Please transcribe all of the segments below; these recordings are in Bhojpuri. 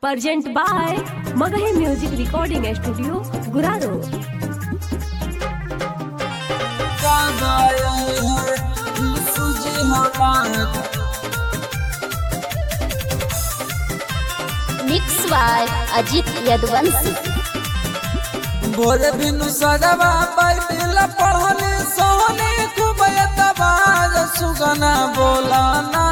Present by Magahi Music Recording Studio, Guraro. Mix by Ajit Yadvansi. भोरे बिनु सजवा बाइबिल पढ़ने सोने खूब एतबार सुगना बोलाना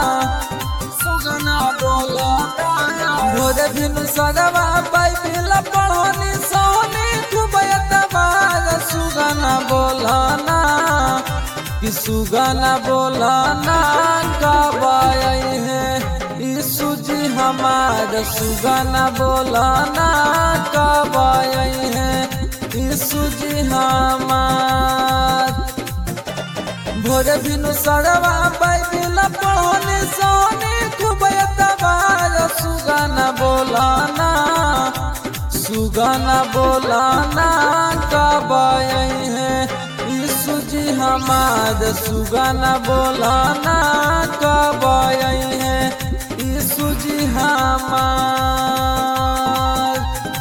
भोरे बिनु सजवा बाइबिल पढ़ने सोने खूब एतबार सुगना बोलाना कि सुगना बोलाना गवाई है यीशु जी हमार सुगना बोलाना गवाई है यीशु जी हमार भोरे बिनु सड़वा बाइबिल पढ़ने सोने खूब एतबार सुगना बोलाना गवाई है यीशु जी हमार सुगना बोलाना गवाई है यीशु जी हमार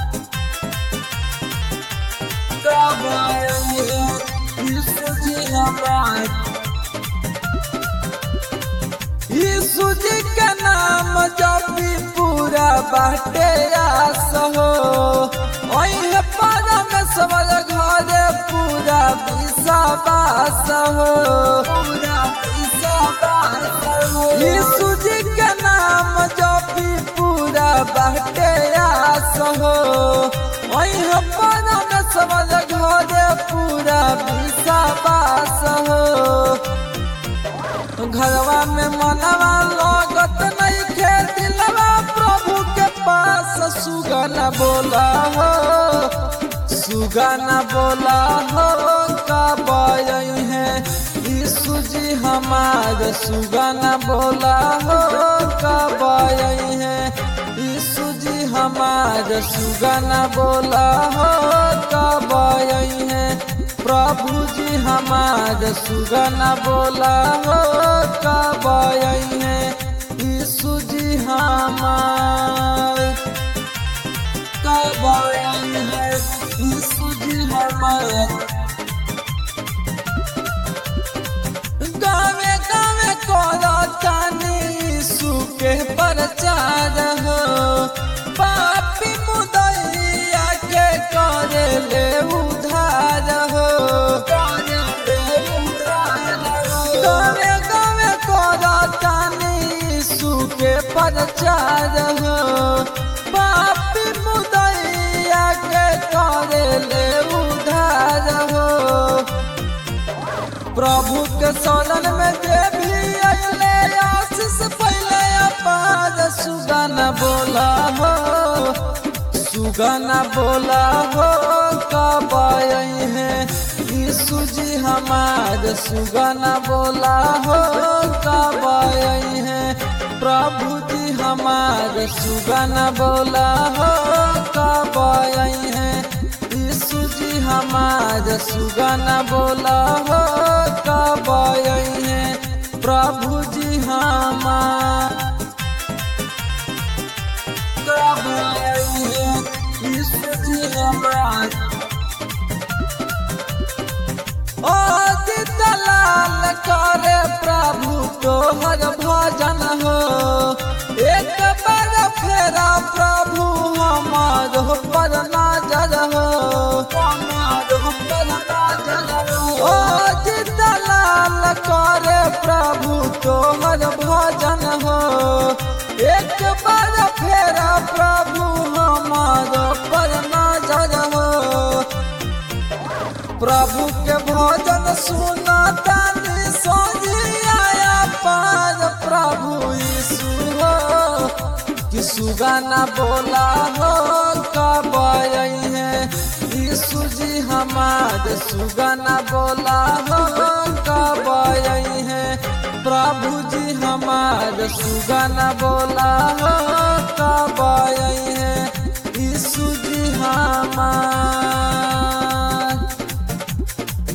गवाई है यीशु जी हमार यीशु जी के नाम जब भी पूरा बाटे आस हो ओहे परमेश्वर घरे पूरा विश्वास हो यीशु जी के नाम जब भी पूरा बाटे आस हो ओहे परमेश्वर घरे पूरा विश्वास हो घरवा में मनवा लागत नहीं खे दिलवा प्रभु के पास सुगना बोला हो गवाई है यीशु जी हमार सुगना बोला हो गवाई है यीशु जी हमार सुगना बोला हो गवाई है प्रभु जी हमार सुगना बोला हो गवाई है यीशु जी हमार गवाई है यीशु जी हमार गावे गावे कोला तानी यीशु के प्रचार हो पापी मुदैया के करे ले उधार हो गावे गावे कोला तानी यीशु के प्रचार हो पापी मुदैया के करे ले उधार हो प्रभु के शरण में जे भी अइले आशीष पहले अपार सुगना बोला हो गवाई है यीशु जी हमार सुगना बोला हो गवाई है प्रभु जी हमार सुगना बोला हो गवाई है यीशु जी हमार सुगना बोला हो गवाई है प्रभु जी हमार गवाई है यीशु जी हमार ओ दलाल करे प्रभु तोहर भजन हो एक बार फेरा प्रभु हमार पर नजर हो ओ दलाल करे प्रभु तोहर भजन हो एक बार फेरा प्रभु हमार पर नजर हो प्रभु के भजन सुना तानी सोजिया पार प्रभु यीशु हो कि सुगना बोला हो गवाई है यीशु जी हमार सुगना बोला हो गवाई है प्रभु जी हमार सुगना बोला हो गवाई है यीशु जी हमार